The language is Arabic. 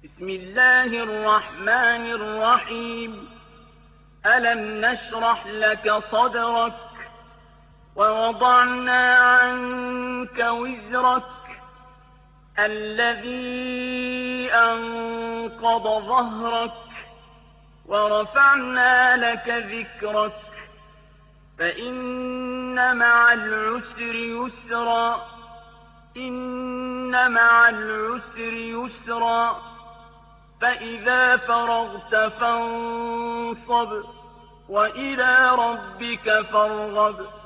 بسم الله الرحمن الرحيم. ألم نشرح لك صدرك ووضعنا عنك وزرك الذي أنقض ظهرك ورفعنا لك ذكرك فإن مع العسر يسرا إن مع العسر يسرا فإذا فرغت فانصب وإلى ربك فارغب